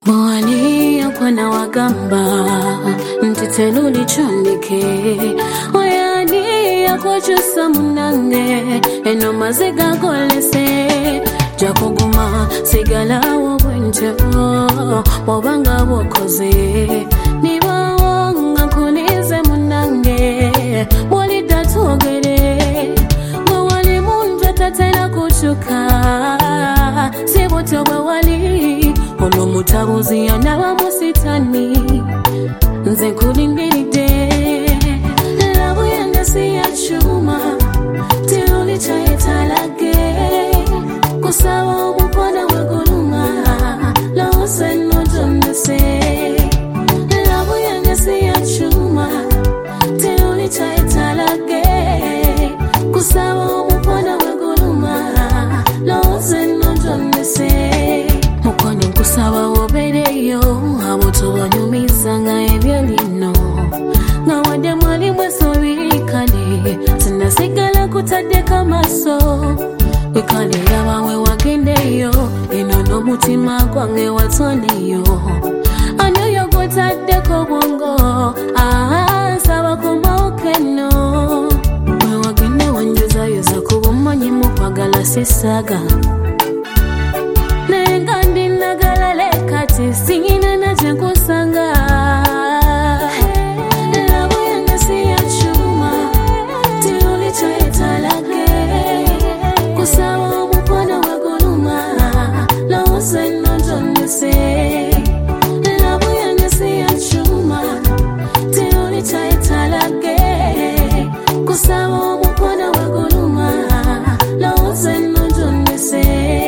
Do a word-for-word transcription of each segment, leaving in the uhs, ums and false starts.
Mwani yakwana wagamba ntiteluli chondike oyani yakochusa munange eno maziga golese jakuguma sigala wobwenjo wobanga bokoze nibawanga kunize munange wali datogere mwali munja tatela kuchuka siboto wali ono mutabuzi yanaba musitani nze kulingiride labu yange siyachuma teoli chayetalage kusaba omukwana weguluma lawose nojonese labu yange siyachuma teoli chayetalage kusaba omukwana weguluma lawose nojonese mukwano nkusaba obereyo abo tobanyumiza nga ebyolino nga wadde mwali mwesobirikane sinasigala kutaddeko amaso wekale yabawe wagendeyo eno n'omutima gwange watoniyo anoyo gwetaddeko bwongo nsaba komawo keno we wagende wanjozayoza kuba omanyi mukwagala sisaga nenga ndinagalale kati singina naje kusanga labu yange siyachuma teoli chayetalage kusaba omukwana weguluma lawose nojonese labu yange siyachuma teoli chayetalage kusaba omukwana weguluma lawose nojonese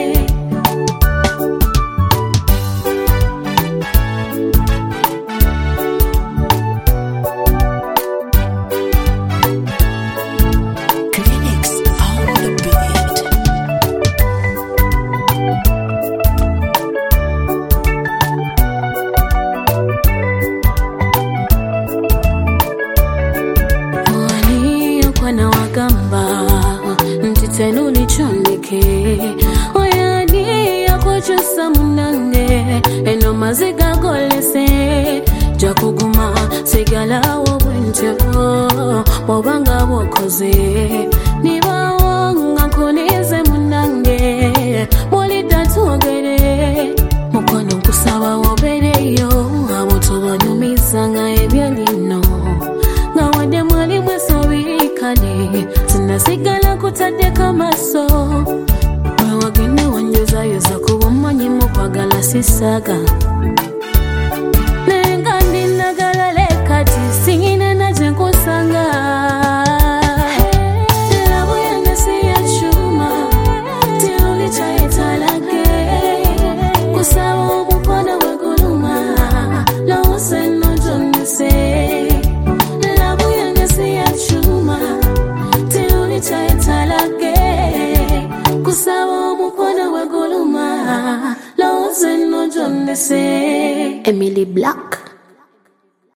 na wagamba ntiteluli chondike oyani yakochusa munange eno maziga golese jakuguma sigala wobwenjo wobanga bokoze nibawanga kunize munange wali datogere mukwano nkusaba wobereyo abo tobanyumiza nga ebyolino nga wadde mwali mwesobirikane sinasigala kutaddeko amaso we wagende wanjozayoza kuba omanyi mukwagala sisaga nenga ndinagalale kati singina naje nkusanga labu yange siyachuma teoli chayetalage kusaba omukwana weguluma lawose nojonese labu yange siyachuma teoli chayetalage kusaba omukwana weguluma lawose nojonese Emily Black.